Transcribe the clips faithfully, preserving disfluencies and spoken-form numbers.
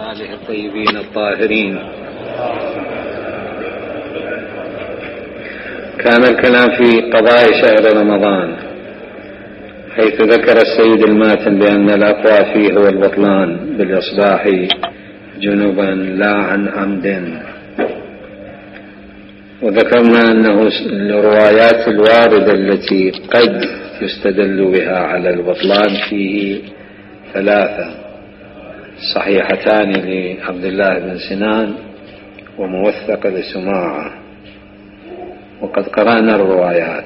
آله الطيبين الطاهرين. كان الكلام في قضاء شهر رمضان، حيث ذكر السيد الماتن بأن الأقوى فيه هو البطلان بالإصباح جنبا لا عن عمد. وذكرنا أنه الروايات الواردة التي قد يستدل بها على البطلان فيه ثلاثة: صحيحتان لعبد الله بن سنان وموثقة لسماعة. وقد قرأنا الروايات.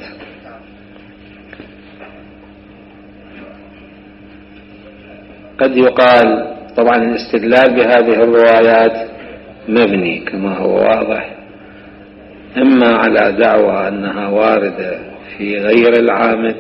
قد يقال طبعا الاستدلال بهذه الروايات مبني كما هو واضح إما على دعوى أنها واردة في غير العامد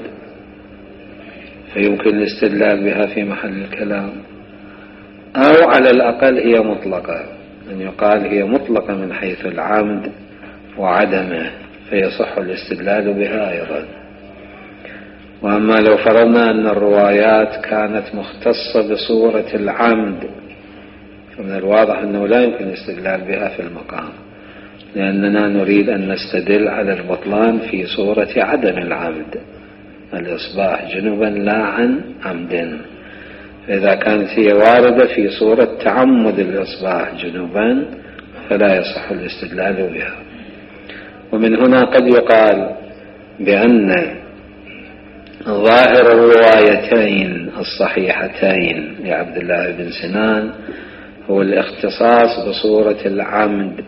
فيمكن الاستدلال بها في محل الكلام، أو على الأقل هي مطلقة، أن يقال هي مطلقة من حيث العمد وعدمه فيصح الاستدلال بها أيضا. وأما لو فرضنا أن الروايات كانت مختصة بصورة العمد فمن الواضح أنه لا يمكن الاستدلال بها في المقام، لأننا نريد أن نستدل على البطلان في صورة عدم العمد، الإصباح جنبا لا عن عمد. فإذا كانت هي واردة في صورة تعمد الإصباح جنبا فلا يصح الاستدلال بها. ومن هنا قد يقال بأن ظاهر الروايتين الصحيحتين لعبد الله بن سنان هو الاختصاص بصورة العمد،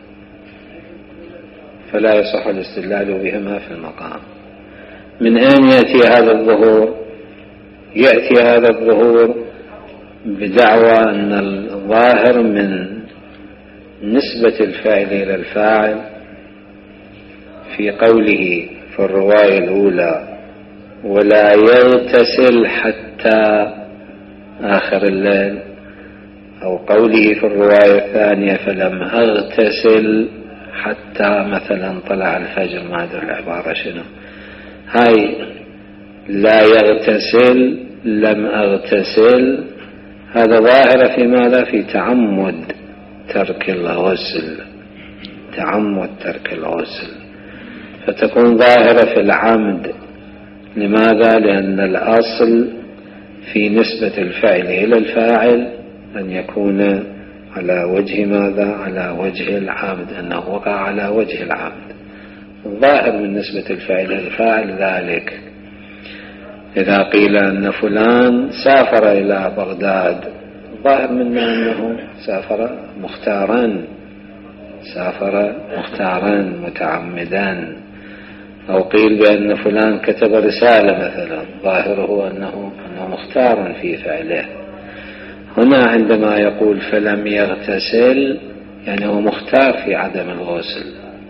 فلا يصح الاستدلال بهما في المقام. من أين يأتي هذا الظهور؟ يأتي هذا الظهور بدعوى أن الظاهر من نسبة الفاعل إلى الفاعل في قوله في الرواية الأولى ولا يغتسل حتى آخر الليل، أو قوله في الرواية الثانية فلم أغتسل حتى مثلا طلع الفجر. ما أدري العبارة شنو هاي، لا يغتسل لم أغتسل، هذا ظاهر في ماذا؟ في تعمد ترك الغسل، تعمد ترك الغسل، فتكون ظاهرة في العمد. لماذا؟ لأن الأصل في نسبة الفاعل إلى الفاعل أن يكون على وجه ماذا؟ على وجه العمد، أنه وقع على وجه العمد. الظاهر من نسبة الفاعل إلى الفاعل ذلك. إذا قيل أن فلان سافر إلى بغداد، ظاهر منه أنه سافر مختارا، سافر مختارا متعمدا. أو قيل بأن فلان كتب رسالة مثلا، ظاهره أنه, أنه مختار في فعله. هنا عندما يقول فلم يغتسل يعني هو مختار في عدم الغسل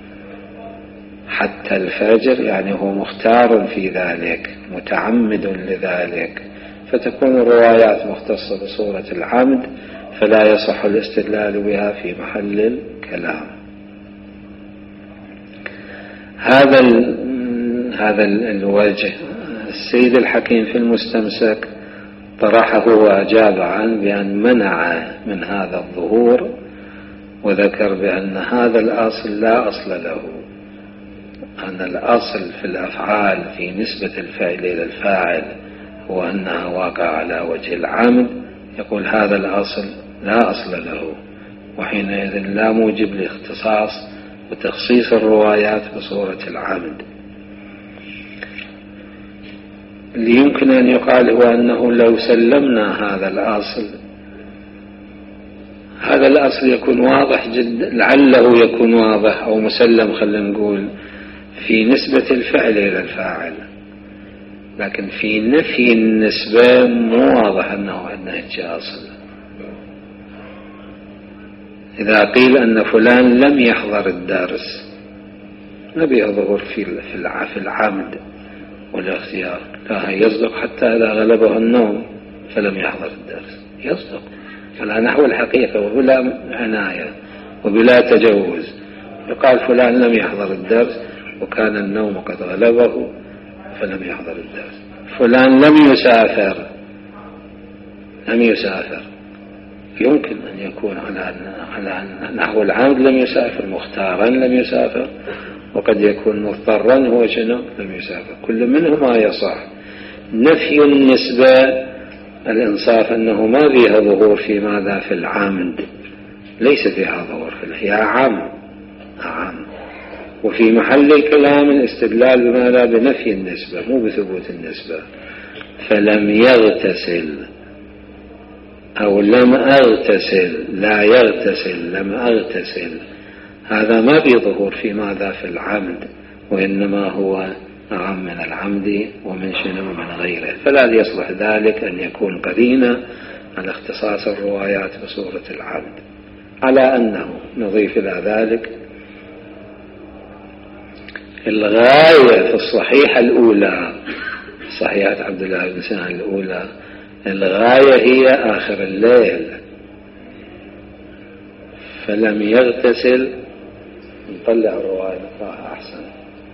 حتى الفجر، يعني هو مختار في ذلك متعمد لذلك، فتكون الروايات مختصة بصورة العمد فلا يصح الاستدلال بها في محل الكلام. هذا هذا الوجه السيد الحكيم في المستمسك طرحه وأجاب عنه بأن منع من هذا الظهور، وذكر بأن هذا الأصل لا أصل له، أن الأصل في الأفعال في نسبة الفاعل إلى الفاعل هو أنها واقع على وجه العمد. يقول هذا الأصل لا أصل له، وحينئذ لا موجب لاختصاص وتخصيص الروايات بصورة العمد. اللي يمكن أن يقال هو أنه لو سلمنا هذا الأصل، هذا الأصل يكون واضح جدا، لعله يكون واضح أو مسلم خلينا نقول في نسبة الفعل إلى الفاعل، لكن في نفي النسبة مو واضح أنه عندنا أصل. إذا قيل أن فلان لم يحضر الدرس ما بيظهر في في العمد والاختيار، لا يصدق حتى إذا غلبه النوم فلم يحضر الدرس، يصدق على نحو الحقيقة وبلا عناية وبلا تجوز. يقال فلان لم يحضر الدرس وكان النوم قد غلبه فلم يحضر الدرس. فلان لم يسافر لم يسافر يمكن أن يكون على على نحو العمد لم يسافر، مختارا لم يسافر، وقد يكون مضطرا هو شنو لم يسافر، كل منهما يصح. نفي النسبة الإنصاف أنه ما فيها ظهور في ماذا في العمد، ليس فيها ظهور في هي عام عام، وفي محل الكلام الاستدلال بماذا بنفي النسبة مو بثبوت النسبة. فلم يغتسل أو لم أغتسل، لا يغتسل لم أغتسل، هذا ما في ظهور في ماذا في العمد، وإنما هو أعم من العمد ومن شنو من غيره. فلا يصلح ذلك أن يكون قرينة على اختصاص الروايات بصورة العمد. على أنه نضيف إلى ذلك الغاية في الصحيحة الأولى، صحيحة عبد الله بن سنان الأولى، الغاية هي آخر الليل. فلم يغتسل، نطلع الرواية نقراها أحسن.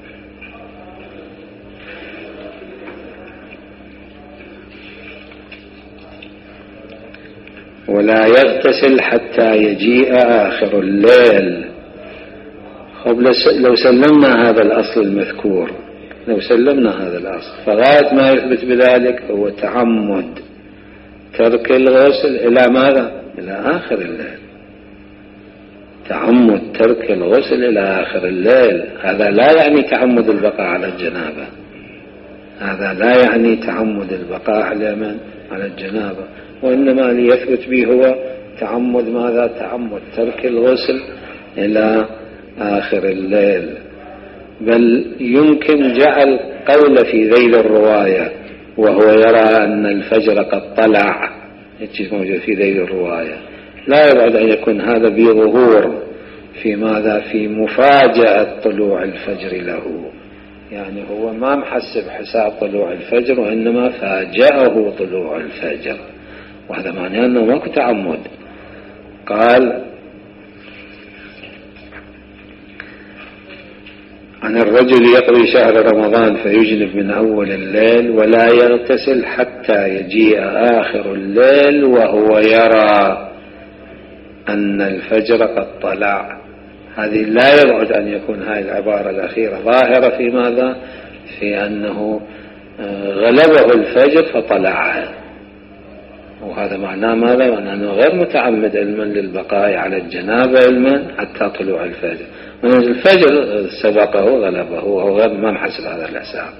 ولا يغتسل حتى يجيء آخر الليل. لو سلمنا هذا الأصل المذكور، لو سلمنا هذا الأصل، فغاية ما يثبت بذلك هو تعمد ترك الغسل إلى ماذا؟ إلى آخر الليل. تعمد ترك الغسل إلى آخر الليل، هذا لا يعني تعمد البقاء على الجنابة، هذا لا يعني تعمد البقاء على من؟ على الجنابة، وإنما ليثبت به هو تعمد ماذا؟ تعمد ترك الغسل إلى آخر الليل. بل يمكن جعل قول في ذيل الرواية وهو يرى أن الفجر قد طلع، يجي موجود في ذيل الرواية، لا يبعد أن يكون هذا بظهور في ماذا؟ في مفاجأة طلوع الفجر له، يعني هو ما محسب حساب طلوع الفجر وإنما فاجأه طلوع الفجر، وهذا معناه أنه ماكو تعمد. قال عن الرجل يقضي شهر رمضان فيجنب من أول الليل ولا يغتسل حتى يجيء آخر الليل وهو يرى أن الفجر قد طلع. هذه لا يبعد أن يكون هذه العبارة الأخيرة ظاهرة في ماذا؟ في أنه غلبه الفجر فطلع، وهذا معناه ماذا؟ أنه غير متعمد علما للبقاء على الجنابة علما حتى طلوع الفجر، من الفجر سبقه غلبه وهو غير ما محسب هذا الحساب.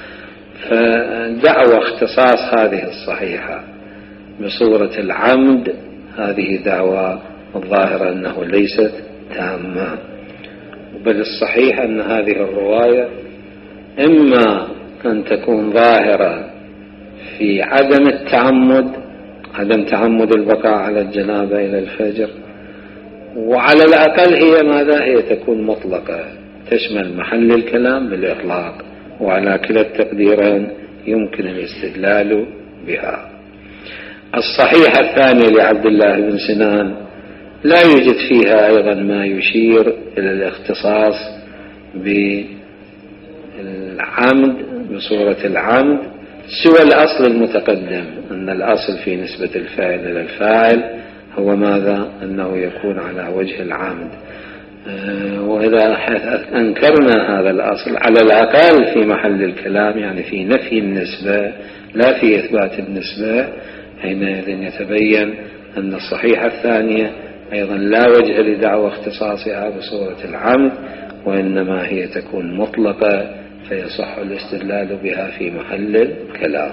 فدعوة اختصاص هذه الصحيحة بصورة العمد هذه دعوة الظاهرة أنه ليست تامة، بل الصحيح أن هذه الرواية إما أن تكون ظاهرة في عدم التعمد، عدم تعمد البقاء على الجنابة إلى الفجر، وعلى الأقل هي ماذا؟ هي تكون مطلقة تشمل محل الكلام بالإطلاق، وعلى كلا التقديرين يمكن الاستدلال بها. الصحيحة الثانية لعبد الله بن سنان لا يوجد فيها أيضا ما يشير إلى الاختصاص بالعمد بصورة العمد سوى الأصل المتقدم، أن الأصل في نسبة الفاعل إلى الفاعل هو ماذا؟ أنه يكون على وجه العمد. وإذا أنكرنا هذا الأصل على الأقل في محل الكلام، يعني في نفي النسبة لا في إثبات النسبة، حينئذ يتبين أن الصحيحة الثانية أيضا لا وجه لدعوى اختصاصها بصورة العمد، وإنما هي تكون مطلقة فيصح الاستدلال بها في محل الكلام.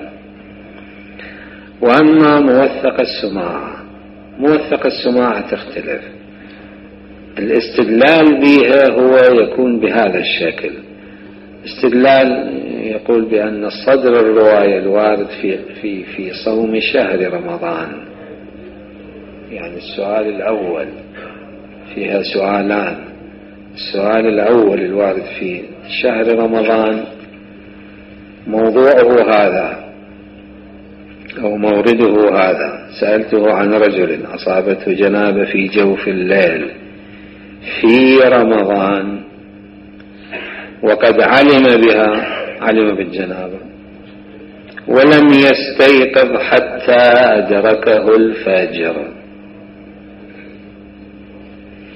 وأما موثق السماع، موثق السماع تختلف، الاستدلال بها هو يكون بهذا الشكل، استدلال يقول بأن الصدر الرواية الوارد في, في, في صوم شهر رمضان، يعني السؤال الأول فيها سؤالان، السؤال الأول الوارد في شهر رمضان موضوعه هذا أو مورده هذا: سألته عن رجل أصابته جنابة في جوف الليل في رمضان وقد علم بها، علم بالجنابة ولم يستيقظ حتى أدركه الفجر.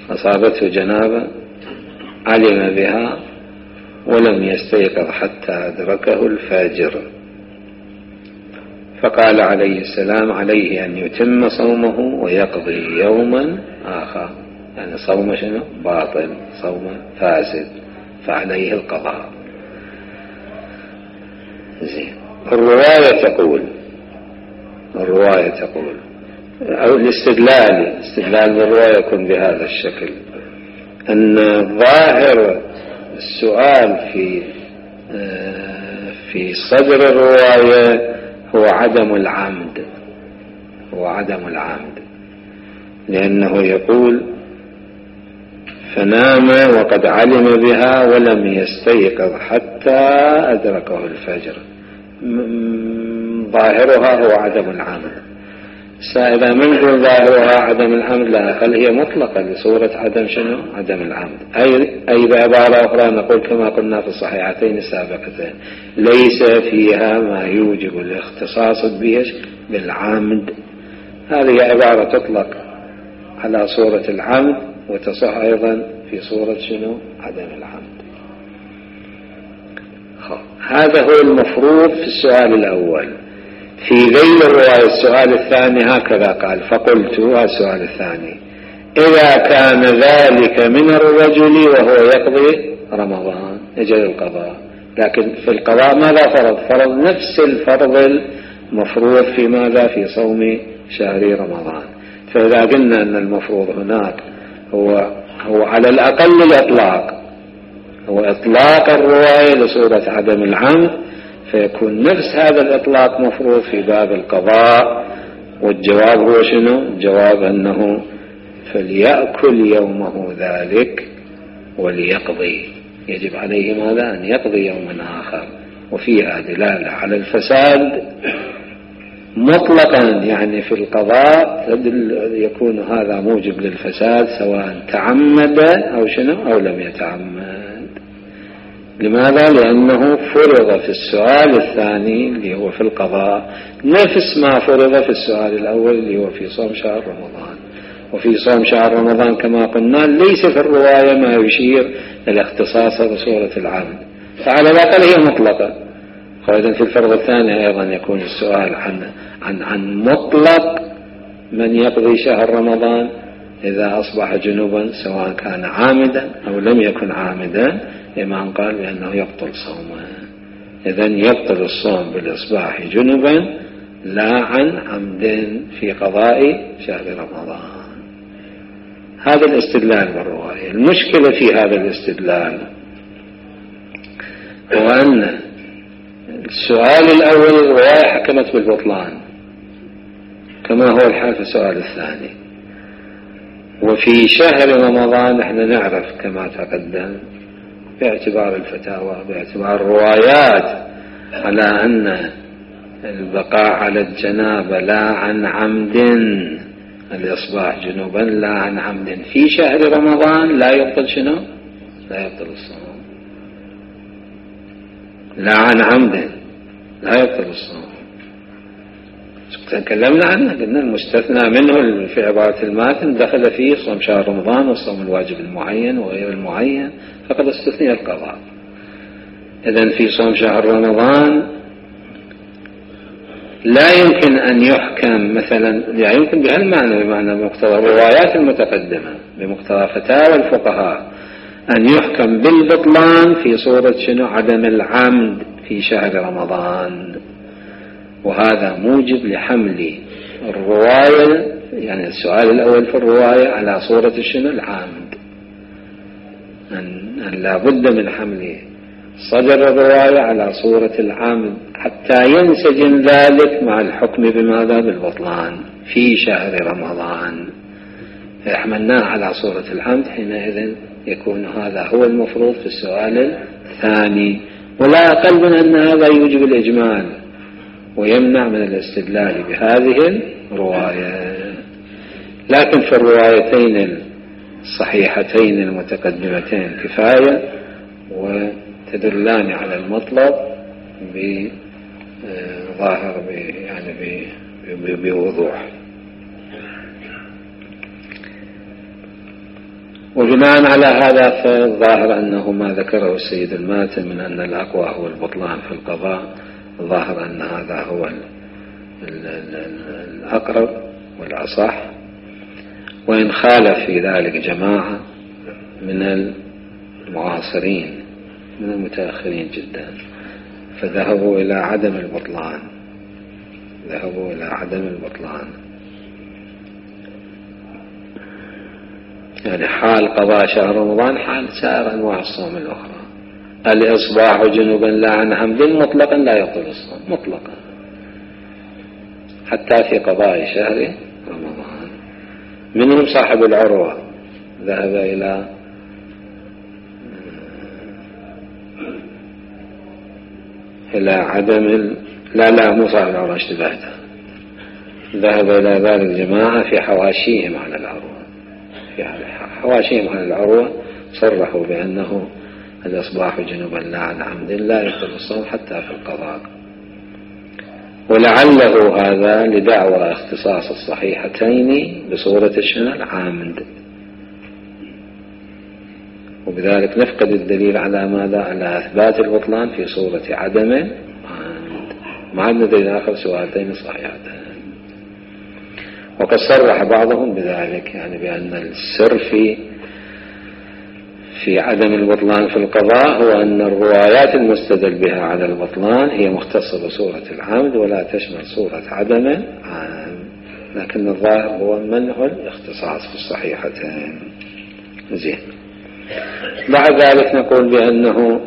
أصابته جنابة علم بها ولم يستيقظ حتى أدركه الفجر، فقال عليه السلام عليه أن يتم صومه ويقضي يوما آخر، يعني صوم شنو؟ باطل، صوم فاسد، فعليه القضاء. زين. الرواية تقول الرواية تقول أو الاستدلال الاستدلال بالرواية يكون بهذا الشكل، أن ظاهر السؤال في في صدر الرواية هو عدم العمد، هو عدم العمد، لأنه يقول فنام وقد علم بها ولم يستيقظ حتى أدركه الفجر، ظاهرها هو عدم العمد. إذا منه ظاهرها عدم العمد لا أقل هي مطلقة لصورة عدم شنو؟ عدم العمد. أي, أي بعبارة أخرى نقول كما قلنا في الصحيحتين السابقتين ليس فيها ما يوجب الاختصاص بهش بالعمد. هذه عبارة تطلق على صورة العمد وتصح أيضا في صورة شنو؟ عدم العمد. هذا هو المفروض في السؤال الأول. في ذيل الرواية السؤال الثاني هكذا قال: فقلت، السؤال الثاني: إذا كان ذلك من الرجل وهو يقضي رمضان يجري القضاء، لكن في القضاء ماذا فرض؟ فرض نفس الفرض المفروض في ماذا؟ في صوم شهر رمضان. فإذا قلنا أن المفروض هناك هو, هو على الأقل الإطلاق، هو إطلاق الرواية لصورة عدم العمد، فيكون نفس هذا الإطلاق مفروض في باب القضاء. والجواب هو شنو؟ الجواب أنه فليأكل يومه ذلك وليقضي، يجب عليه ماذا؟ أن يقضي يوما آخر. وفيها دلالة على الفساد مطلقا، يعني في القضاء يكون هذا موجب للفساد سواء تعمد أو شنو أو لم يتعمد. لماذا؟ لأنه فرض في السؤال الثاني اللي هو في القضاء نفس ما فرض في السؤال الأول اللي هو في صوم شهر رمضان. وفي صوم شهر رمضان كما قلنا ليس في الرواية ما يشير إلى اختصاص بصورة العمد، فعلى الأقل هي مطلقة. فإذن في الفرض الثاني أيضا يكون السؤال عن, عن, عن مطلق من يقضي شهر رمضان إذا أصبح جنوبا سواء كان عامدا أو لم يكن عامدا. الإمام قال بأنه يبطل صومه. إذن يبطل الصوم بالإصباح جنبا لا عن عمد في قضاء شهر رمضان. هذا الاستدلال بالرواية. المشكلة في هذا الاستدلال هو أن السؤال الأول الرواية حكمت بالبطلان كما هو الحال في السؤال الثاني. وفي شهر رمضان نحن نعرف كما تقدم باعتبار الفتاوى باعتبار الروايات على أن البقاء على الجنابة لا عن عمد، الإصباح جنوبا لا عن عمد في شهر رمضان لا يبطل شنو؟ لا يبطل الصوم. لا عن عمد لا يبطل الصوم. تكلمنا عنه قلنا المستثنى منه في عبارة الماتن دخل فيه صوم شهر رمضان والصوم الواجب المعين وغير المعين فقد استثني القضاء. إذن في صوم شهر رمضان لا يمكن أن يحكم مثلا، لا يمكن بهالمعنى بمعنى مقتضى الروايات المتقدمة بمقتضى فتاوى الفقهاء أن يحكم بالبطلان في صورة شنو؟ عدم العمد في شهر رمضان. وهذا موجب لحمل الرواية، يعني السؤال الأول في الرواية على صورة شنو؟ العامد. أن لا بد من حمل صدر الرواية على صورة العامد حتى ينسجم ذلك مع الحكم بماذا؟ بالبطلان في شهر رمضان. فحملناه على صورة العامد حينئذ يكون هذا هو المفروض في السؤال الثاني. ولا أقل من أن هذا يوجب الإجمال ويمنع من الاستدلال بهذه الرواية. لكن في الروايتين الصحيحتين المتقدمتين كفاية وتدلان على المطلب بظاهر يعني بوضوح. وبناء على هذا فالظاهر أنه ما ذكره السيد الماتم من أن الأقوى هو البطلان في القضاء، الظاهر أن هذا هو الأقرب والأصح، وإن خالف في ذلك جماعة من المعاصرين من المتأخرين جدا فذهبوا إلى عدم البطلان ذهبوا إلى عدم البطلان يعني حال قضاء شهر رمضان حال سائر أنواع الصوم الأخرى. الإصباح جنوبا لا عن عمد مطلقا لا يبطل الصوم مطلقا حتى في قضاء شهر رمضان. منهم صاحب العروة ذهب إلى إلى عدم لا لا مو صاحب العروة اشتبهته ذهب إلى ذلك جماعة في حواشيهم على العروة في حواشيهم على العروة صرحوا بأنه الإصباح جنوبا لا عن عمد لا يبطل الصوم حتى في القضاء. ولعله هذا لدعوى اختصاص الصحيحتين بصورة الشنع العامد، وبذلك نفقد الدليل على ماذا؟ على أثبات البطلان في صورة عدم عامد ما عندنا دليل آخر سؤالتين صحيحتين. وقد صرح بعضهم بذلك يعني بأن السر في في عدم البطلان في القضاء هو أن الروايات المستدل بها على البطلان هي مختصة بصورة العمد ولا تشمل صورة عدم عام، لكن الظاهر هو منع الاختصاص في الصحيحتين. زين. بعد ذلك نقول بأنه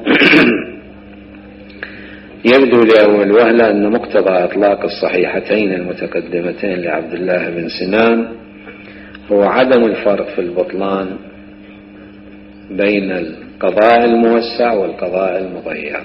يبدو لأول وهلة أن مقتضى إطلاق الصحيحتين المتقدمتين لعبد الله بن سنان هو عدم الفرق في البطلان بين القضاء الموسع والقضاء المضيق.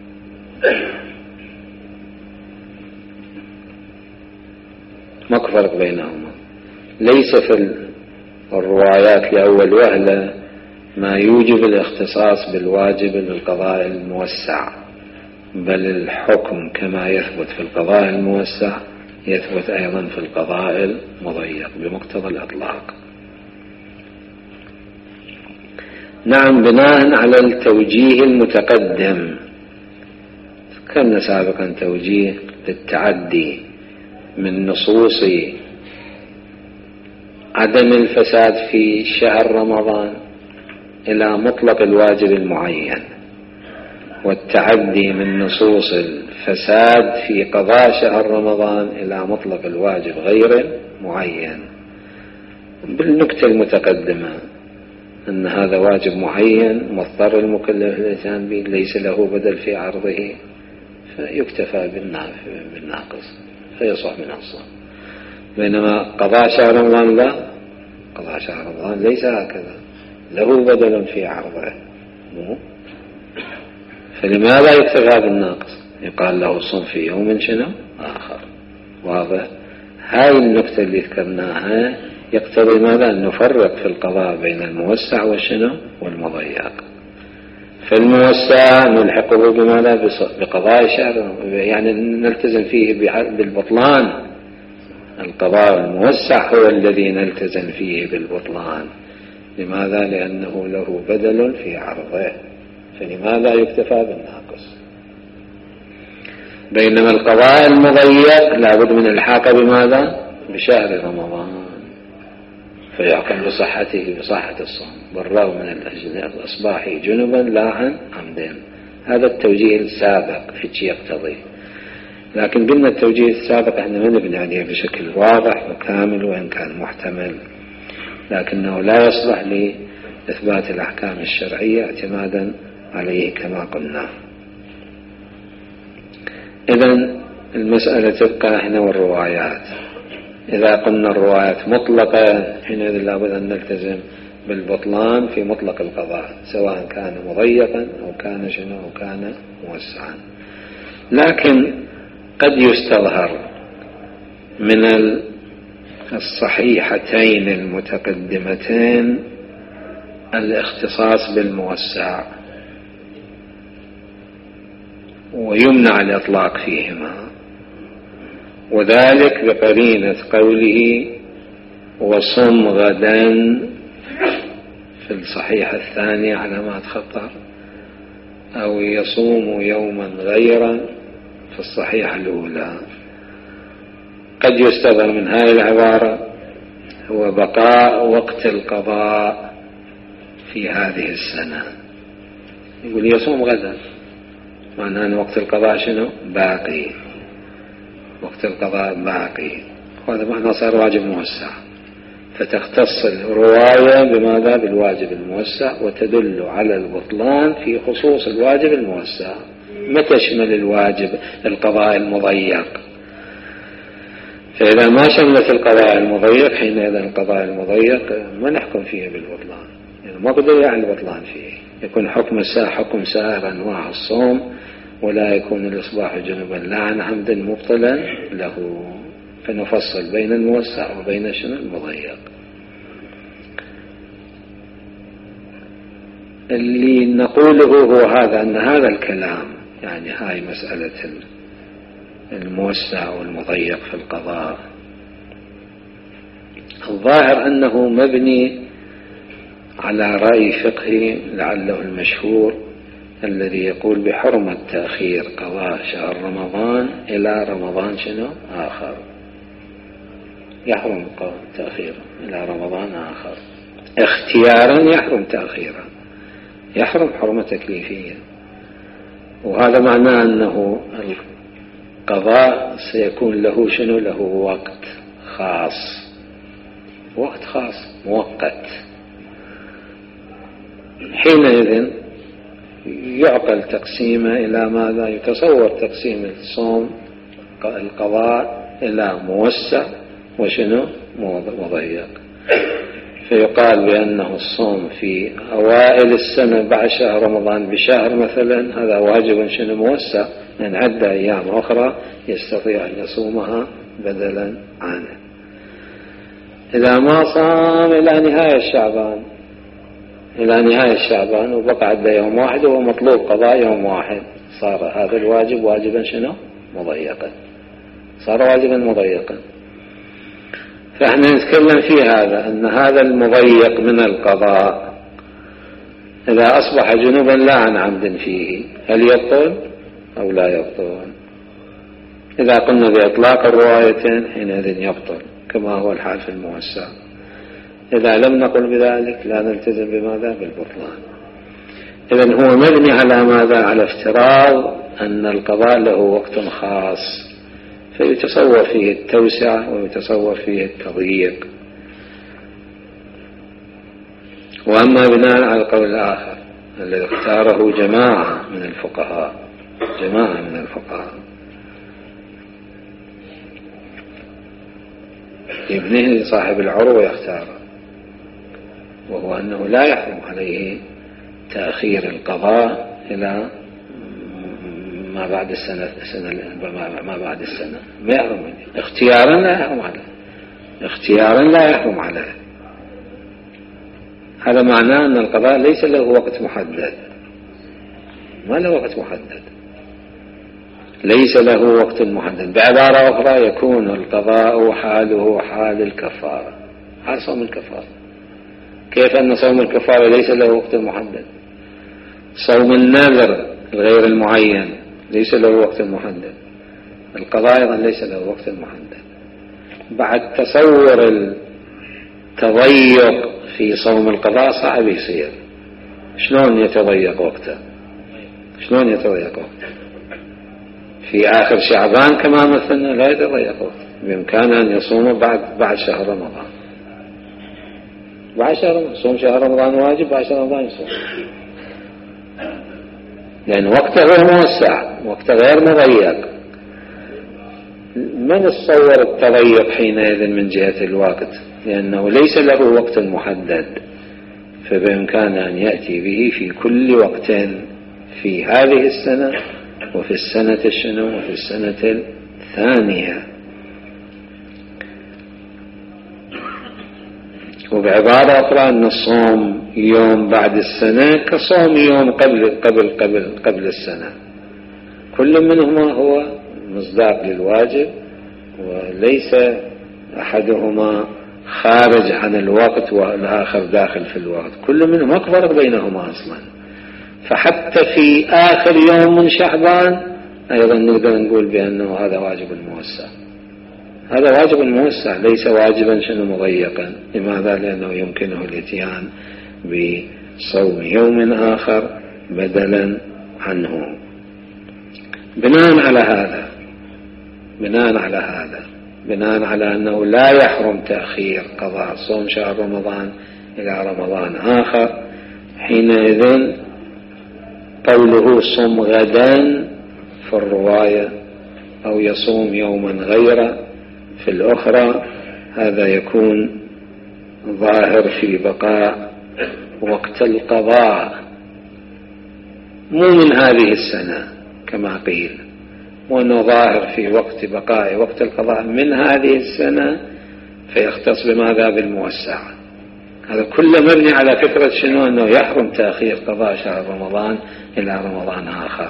ما فرق بينهما، ليس في الروايات لأول وهلة ما يوجب الاختصاص بالواجب للقضاء الموسع، بل الحكم كما يثبت في القضاء الموسع يثبت أيضا في القضاء المضيق بمقتضى الإطلاق. نعم، بناء على التوجيه المتقدم كان سابقا توجيه للتعدي من نصوص عدم الفساد في شهر رمضان إلى مطلق الواجب المعين، والتعدي من نصوص الفساد في قضاء شهر رمضان إلى مطلق الواجب غير معين، بالنكتة المتقدمة أن هذا واجب معين مضطر المكلف الإتيان به ليس له بدل في عرضه فيكتفى بالناقص فيصح من الصوم، بينما قضاء شهر رمضان لا، قضاء شهر رمضان ليس هكذا، له بدل في عرضه، فلماذا يكتفى بالناقص؟ يقال له الصوم في يوم شنو آخر. واضح؟ هاي النكتة اللي ذكرناها يقتضي ماذا؟ أن نفرق في القضاء بين الموسع والشنو والمضيق. فالموسع نلحقه بماذا؟ بقضاء شهر، يعني نلتزم فيه بالبطلان. القضاء الموسع هو الذي نلتزم فيه بالبطلان. لماذا؟ لأنه له بدل في عرضه، فلماذا يكتفى بالناقص؟ بينما القضاء المضيق لابد من الحاق بماذا؟ بشهر رمضان، فيحكم بصحته بصحة الصوم بالرغم من الإصباح جنبا لا عن عمد. هذا التوجيه السابق في شيء يقتضي، لكن قلنا التوجيه السابق احنا ما نبني عليه بشكل واضح وكامل وإن كان محتمل، لكنه لا يصلح لإثبات الأحكام الشرعية اعتمادا عليه كما قلنا. إذن المسألة تبقى هنا والروايات. إذا قلنا الروايات مطلقة حينئذ لابد أن نلتزم بالبطلان في مطلق القضاء سواء كان مضيقا أو كان شنو أو كان موسعا. لكن قد يستظهر من الصحيحتين المتقدمتين الاختصاص بالموسع ويمنع الإطلاق فيهما، وذلك بقرينة قوله وصم غدا في الصحيح الثاني علامات خطر، أو يصوم يوما غيرا في الصحيح الأولى. قد يستظهر من هذه العبارة هو بقاء وقت القضاء في هذه السنة. يقول يصوم غدا، معناه أن وقت القضاء شنو؟ باقي، وقت القضاء باقي، وهذا معنى صار واجب موسع. فتختص الرواية بماذا؟ بالواجب الموسع، وتدل على البطلان في خصوص الواجب الموسع. ما تشمل الواجب القضاء المضيق، فإذا ما شملت القضاء المضيق حينئذ القضاء المضيق ما نحكم فيه بالبطلان، يعني ما بدل يعني البطلان فيه، يكون حكم الساعة حكم سائر أنواع الصوم، ولا يكون الإصباح جنبا لا عن عمد مبطلا له. فنفصل بين الموسع وبين شنو المضيق. اللي نقوله هو هذا، أن هذا الكلام يعني هاي مسألة الموسع والمضيق في القضاء الظاهر أنه مبني على رأي فقهي لعله المشهور، الذي يقول بحرمة تأخير قضاء شهر رمضان إلى رمضان شنو آخر. يحرم تأخيره إلى رمضان آخر اختيارا، يحرم تأخيرا، يحرم حرمة تكليفية. وهذا معناه أنه القضاء سيكون له شنو؟ له وقت خاص، وقت خاص مؤقت. حينئذ يعقل تقسيمه إلى ماذا؟ يتصور تقسيم الصوم القضاء إلى موسع وشنو مضيق. فيقال بأنه الصوم في أوائل السنة بعد شهر رمضان بشهر مثلا، هذا واجب شنو موسع، من عدة أيام أخرى يستطيع أن يصومها بدلا عنه. إذا ما صام إلى نهاية شعبان، إلى نهاية شعبان وبقى عدة يوم واحد ومطلوب قضاء يوم واحد، صار هذا الواجب واجبا شنو مضيقا، صار واجبا مضيقا. فإحنا نتكلم في هذا، أن هذا المضيق من القضاء إذا أصبح جنوبا لا عن عمد فيه هل يبطل أو لا يبطل؟ إذا قلنا بإطلاق الروايتين حينئذ يبطل كما هو الحال في الموسع. إذا لم نقل بذلك لا نلتزم بماذا؟ بالبطلان. إذن هو مبني على ماذا؟ على افتراض أن القضاء له وقت خاص، فيتصور فيه التوسعة ويتصور فيه التضييق. وأما بناء على القول الآخر الذي اختاره جماعة من الفقهاء، جماعة من الفقهاء ابنه صاحب العروة يختاره، وهو أنه لا يحرم عليه تأخير القضاء إلى ما بعد السنة, السنة ما بعد السنة، ما يحرم عليه اختيارا، لا يحرم عليه اختيارا، لا يحرم عليه. هذا معناه أن القضاء ليس له وقت محدد، ما له وقت محدد، ليس له وقت محدد. بعبارة أخرى يكون القضاء حاله حال الكفارة، حال صوم الكفارة. كيف أن صوم الكفارة ليس له وقت محدد؟ صوم النذر الغير المعين ليس له وقت محدد، القضاء أيضا ليس له وقت محدد. بعد تصور التضيق في صوم القضاء صعب يصير. شلون يتضيق وقته؟ شلون يتضيق وقته؟ في آخر شعبان كما مثلنا لا يتضيق وقته، بإمكانه أن يصوم بعد بعد شهر رمضان، بعد شهر رمضان صوم شهر رمضان واجب، بعد شهر رمضان يصوم، لأن وقته غير موسع، وقته غير مضيق. ما نتصور التضيق حينئذ من جهة الوقت، لأنه ليس له وقت محدد، فبإمكانه أن يأتي به في كل وقت في هذه السنة وفي السنة الشنو وفي السنة الثانية. وبعبارة أخرى أن الصوم يوم بعد السنة كصوم يوم قبل قبل قبل قبل السنة، كل منهما هو مصداق للواجب، وليس أحدهما خارج عن الوقت والآخر داخل في الوقت، كل منهم ما فرق بينهما أصلا. فحتى في آخر يوم من شعبان أيضا نقدر نقول بأنه هذا واجب موسع، هذا واجب موسع ليس واجبا شنو مضيقا. لماذا؟ لأنه يمكنه الاتيان بصوم يوم آخر بدلا عنه. بناء على هذا بناء على هذا بناء على أنه لا يحرم تأخير قضاء صوم شهر رمضان إلى رمضان آخر، حينئذ قوله صم غدا في الرواية أو يصوم يوما غيره في الأخرى، هذا يكون ظاهر في بقاء وقت القضاء، مو من هذه السنة كما قيل، وأنه ظاهر في وقت بقاء وقت القضاء من هذه السنة، فيختص بماذا؟ بالموسع. هذا كله مبني على فكرة شنو؟ أنه يحرم تأخير قضاء شهر رمضان إلى رمضان آخر.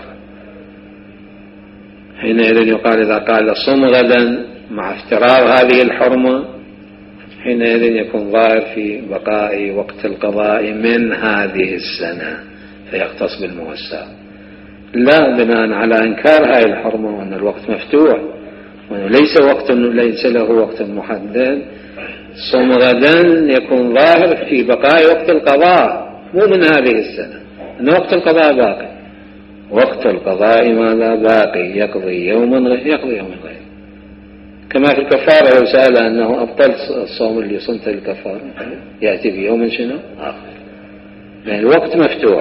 حينئذ يقال إذا قال صم غدا مع افتراض هذه الحرمة، حينئذ يكون ظاهر في بقاء وقت القضاء من هذه السنة فيختص بالموسع، لا بناء على إنكار هذه الحرمة وأن الوقت مفتوح وأنه ليس وقت ليس له وقت محدد. صم غدا يكون ظاهر في بقاء وقت القضاء مو من هذه السنة، أن وقت القضاء باقي، وقت القضاء ماذا باقي؟ يقضي يوما غير يقضي يوما غير، كما في الكفارة لو سأل أنه أبطل الصوم اللي صمت الكفارة يأتي بيوم شنو آخر، لأن الوقت مفتوح.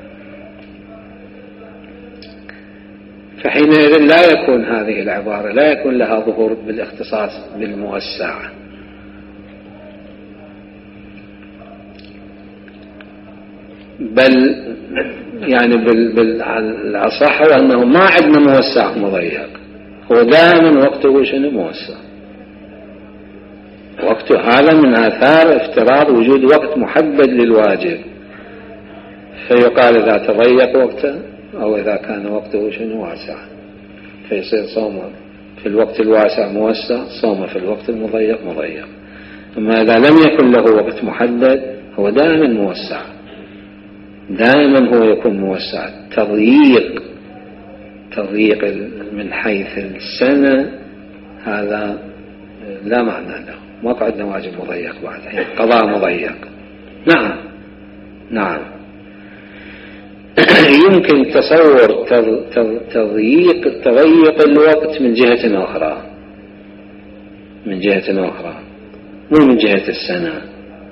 فحينئذ لا يكون هذه العبارة لا يكون لها ظهور بالاختصاص بالموسع. بل يعني بالأصح هو أنه ما عندنا موسع مضيق، هو دائما وقته شنو موسع، وقته هذا من آثار افتراض وجود وقت محدد للواجب، فيقال إذا تضيق وقته أو إذا كان وقته شنو واسع فيصير صوم في الوقت الواسع موسع، صوم في الوقت المضيق مضيق. أما إذا لم يكن له وقت محدد هو دائما موسع، دائما هو يكون موسع. تضييق تضييق من حيث السنة هذا لا معنى له، ما قعدنا واجب مضيق بعد قضاء مضيق. نعم نعم يمكن تصور تضييق تضييق الوقت من جهة أخرى من جهة أخرى مو من جهة السنة،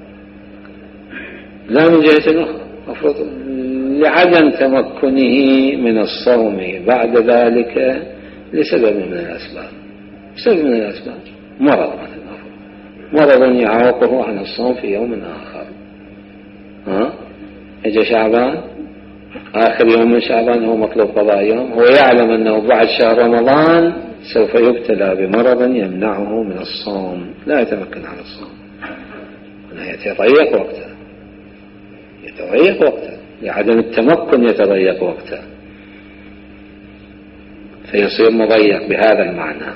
لا من جهة أخرى، أفرض لعدم تمكنه من الصوم بعد ذلك لسبب من الأسباب، سبب من الأسباب مرض مثلا، مرض يعوقه عن الصوم في يوم آخر. ها اجى شعبان آخر يوم من شعبان هو مطلوب قضاء يوم، هو يعلم أنه بعد شهر رمضان سوف يبتلى بمرض يمنعه من الصوم، لا يتمكن عن الصوم، يتضيق وقته يتضيق وقته لعدم التمكن يتضيق وقته فيصير مضيق بهذا المعنى.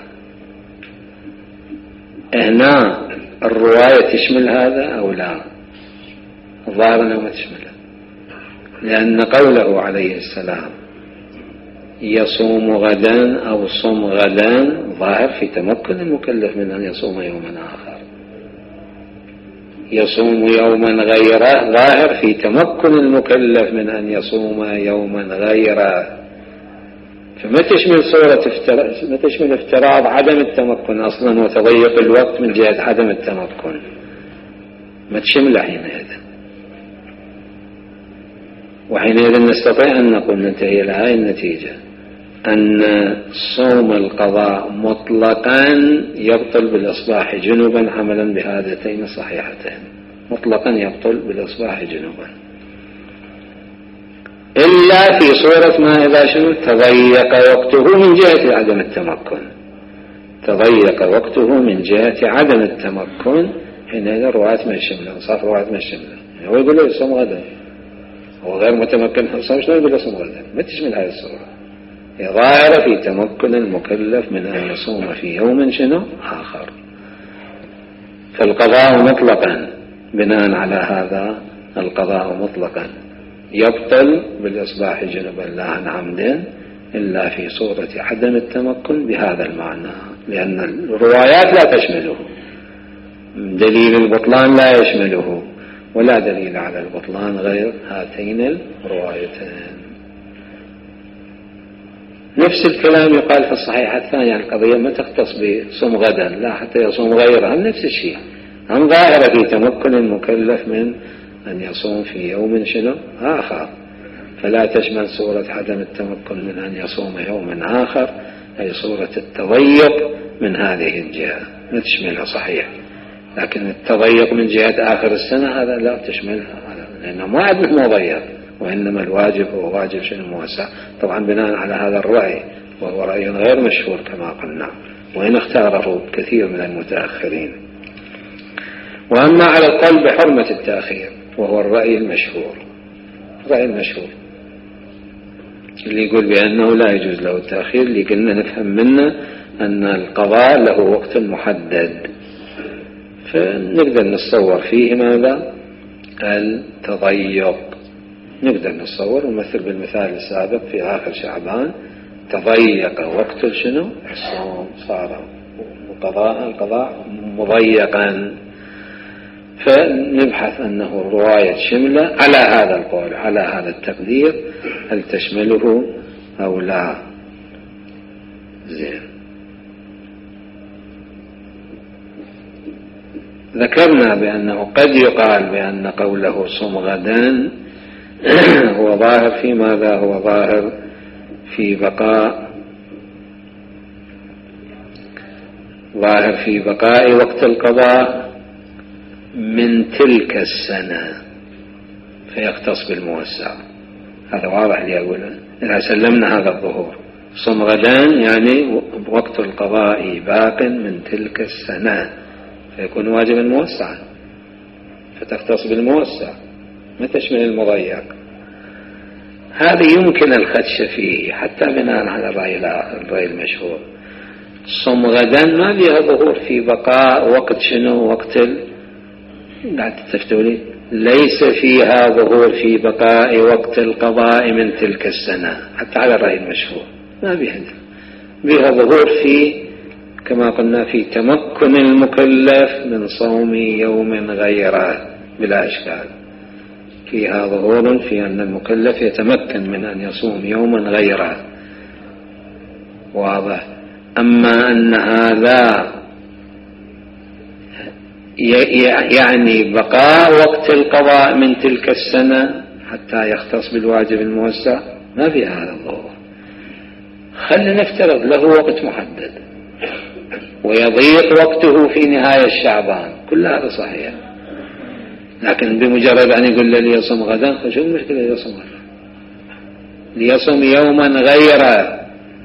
هنا الرواية تشمل هذا أو لا؟ الظاهر أنها ما تشمله، لأن قوله عليه السلام يصوم غدا أو صم غدا ظاهر في تمكن المكلف من أن يصوم يوما آخر، يصوم يوما غيره ظاهر في تمكن المكلف من أن يصوم يوما غيره، فما تشمل صورة افتراض ما تشمل افتراض عدم التمكن أصلا وتضيق الوقت من جهة عدم التمكن، ما تشمل حينئذ. وحينئذ نستطيع أن نقول ننتهي إلى هذه النتيجة أن صوم القضاء مطلقا يبطل بالإصباح جنوبا عملا بهذتين الصحيحتين، مطلقا يبطل بالإصباح جنوبا، إلا في صورة ما إذا شنو تضيق وقته من جهة عدم التمكن، تضيق وقته من جهة عدم التمكن، حينئذ رواية ما يشمله صار رواية ما يشمله، هو يقول له يصوم غدا هو غير متمكن صوم، شلون يقول له يصوم غدا؟ ما تشمل هذه الصورة، هي ظاهرة في تمكن المكلف من أن يصوم في يوم شنو آخر. فالقضاء مطلقا بناء على هذا القضاء مطلقا يبطل بالإصباح جنبا لا عن عمد إلا في صورة عدم التمكن بهذا المعنى، لأن الروايات لا تشمله، دليل البطلان لا يشمله، ولا دليل على البطلان غير هاتين الروايتين. نفس الكلام يقال في الصحيحة الثانية. القضية ما تختص بصوم غدا، لا حتى يصوم غيرها، نفس الشيء، هم ظاهرة في تمكن المكلف من أن يصوم في يوم شنو آخر، فلا تشمل صورة عدم التمكن من أن يصوم يوم آخر، أي صورة التضيق من هذه الجهة ما تشملها صحيح، لكن التضيق من جهة آخر السنة هذا لا تشملها، لأنه ما عدنا مضيق، وإنما الواجب هو واجب شنو موسع، طبعا بناء على هذا الرأي، وهو رأي غير مشهور كما قلنا، وإن اختاره كثير من المتأخرين. وأما على القول بحرمة التأخير وهو الرأي المشهور، الرأي المشهور اللي يقول بأنه لا يجوز له التأخير، اللي قلنا نفهم منه أن القضاء له وقت محدد، فنقدر نتصور فيه ماذا التضيق، نقدر نتصور ونمثل بالمثال السابق في آخر شعبان تضيق وقت شنو الصوم، صار قضاء القضاء مضيقا، فنبحث أنه رواية شملة على هذا القول على هذا التقدير، هل تشمله أو لا. زين، ذكرنا بأنه قد يقال بأن قوله صم غدا هو ظاهر في ماذا، هو ظاهر في بقاء ظاهر في بقاء وقت القضاء من تلك السنة فيختص بالموسع، هذا واضح لي أولا. إذا سلمنا هذا الظهور صم غدا يعني وقت القضاء باق من تلك السنة، فيكون واجبا موسعا، فتختص بالموسع ما تشمل المضيق. هذا يمكن الخدش فيه حتى بناء على الرأي المشهور. صم غدا ما فيها ظهور في بقاء وقت شنو وقت ال... لا تفتوا لي، ليس فيها ظهور في بقاء وقت القضاء من تلك السنة حتى على الرأي المشهور، ما فيها فيها ظهور في كما قلنا في تمكن المكلف من صوم يوم غيره بلا إشكال، فيها ظهور في أن المكلف يتمكن من أن يصوم يوما غيره، واضح. أما أن هذا يعني بقاء وقت القضاء من تلك السنة حتى يختص بالواجب الموسع ما في هذا الظهور. خلنا نفترض له وقت محدد ويضيق وقته في نهاية الشعبان، كل هذا صحيح، لكن بمجرد أن يقول لي يصوم غدا، فشو المشكلة يصوم غدا، ليصوم يوما غيره،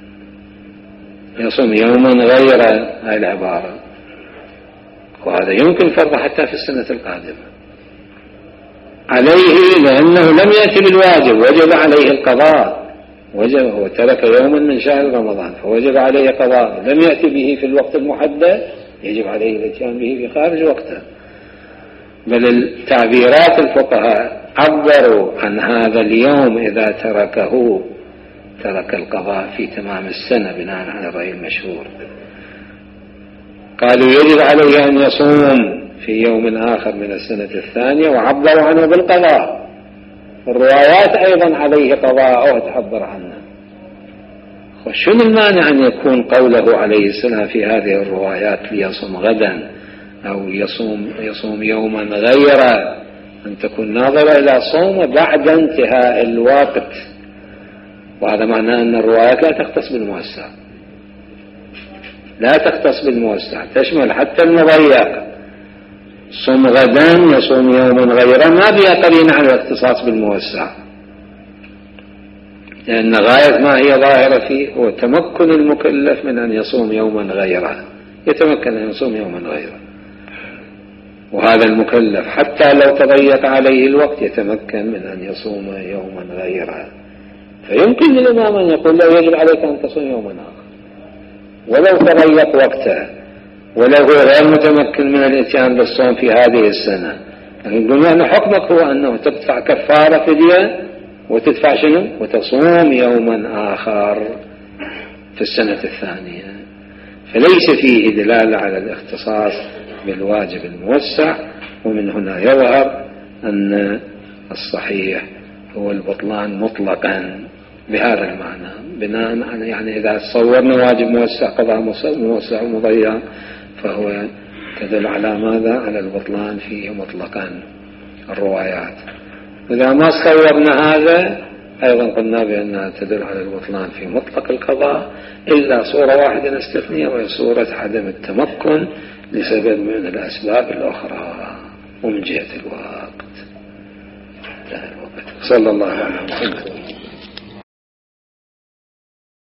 يصوم يوما غيره، هاي العبارة، وهذا يمكن فرضه حتى في السنة القادمة عليه، لأنه لم يأتي بالواجب، وجب عليه القضاء، وجب هو ترك يوما من شهر رمضان فوجب عليه قضاء، لم يأتي به في الوقت المحدد يجب عليه الاتيان به في خارج وقته. بل التعبيرات الفقهاء عبروا عن هذا اليوم إذا تركه ترك القضاء في تمام السنة بناء على الرأي المشهور، قالوا يجب عليه أن يصوم في يوم آخر من السنة الثانية، وعبروا عنه بالقضاء. الروايات أيضا عليه قضاء أو تعبر عنه. وشن المانع أن يكون قوله عليه السلام في هذه الروايات ليصوم غدا أو يصوم, يصوم يوما غيره، أن تكون ناظرة إلى صوم بعد انتهاء الوقت، وهذا معناه أن الروايات لا تختص بالموسع، لا تختص بالموسع، تشمل حتى المضيق. صوم غدا يصوم يوما غيره ما فيها قرينة على الاختصاص بالموسع، لأن غاية ما هي ظاهرة فيه هو تمكن المكلف من أن يصوم يوما غيره، يتمكن أن يصوم يوما غيره، وهذا المكلف حتى لو تضيق عليه الوقت يتمكن من أن يصوم يوما غيره. فيمكن للإمام أن يقول له يجب عليك أن تصوم يوما آخر ولو تضيق وقته، وله غير متمكن من الاتيان بالصوم في هذه السنة، لكن قلنا أن حكمك هو أنه تدفع كفارة فدية وتدفع شنو وتصوم يوما آخر في السنة الثانية. فليس فيه دلالة على الاختصاص بالواجب الموسع. ومن هنا يظهر أن الصحيح هو البطلان مطلقا بهذا المعنى، بناء على يعني إذا تصورنا واجب موسع قضاء موسع ومضيع فهو تدل على ماذا؟ على البطلان فيه مطلقا الروايات. إذا ما صورنا هذا أيضا قلنا بأنها تدل على البطلان في مطلق القضاء إلا صورة واحدة نستثنيها، وهي صورة عدم التمكن لسبب من الأسباب الأخرى ومن جهة الوقت. صلى الله عليه وسلم.